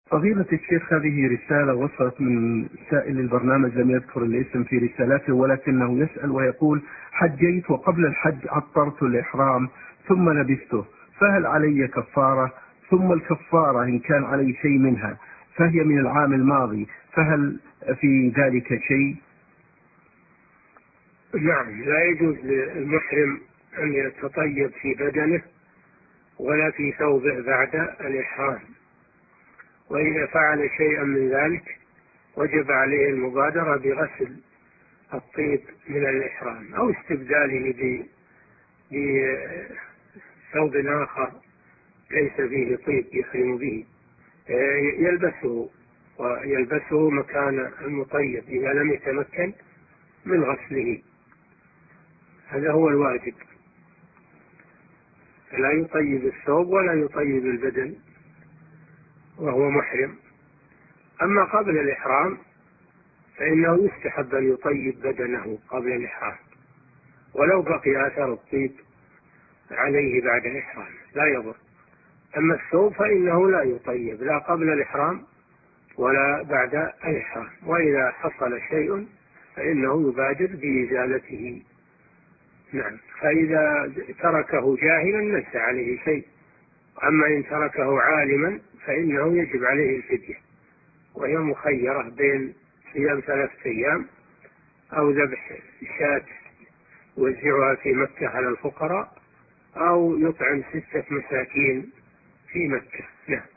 فضيلة الشيخ، هذه رسالة وصلت من سائل البرنامج، لم يذكر الاسم في رسالته، ولكنه يسأل ويقول: حجيت وقبل الحج عطرت الإحرام ثم لبسته، فهل علي كفارة؟ ثم الكفارة إن كان علي شيء منها فهي من العام الماضي، فهل في ذلك شيء؟ نعم، لا يجوز للمحرم أن يتطيب في بدنه ولا في ثوبه بعد الإحرام، وإذا فعل شيئا من ذلك وجب عليه المبادرة بغسل الطيب من الإحرام أو استبداله بثوب آخر ليس فيه طيب يحرم به، يلبسه مكان المطيب إذا لم يتمكن من غسله. هذا هو الواجب، لا يطيب الثوب ولا يطيب البدن وهو محرم. أما قبل الإحرام فإنه يستحب أن يطيب بدنه قبل الإحرام ولو بقي أثر الطيب عليه بعد الإحرام لا يضر. أما الثوب فإنه لا يطيب لا قبل الإحرام ولا بعد الإحرام، وإذا حصل شيء فإنه يبادر بإزالته. نعم، فإذا تركه جاهلا ليس عليه شيء، أما إن تركه عالما فإنه يجب عليه الفدية، وهي مخيرة بين صيام 3 أيام أو ذبح شاة يوزعها في مكة على الفقراء أو يطعم 6 مساكين في مكة. نعم.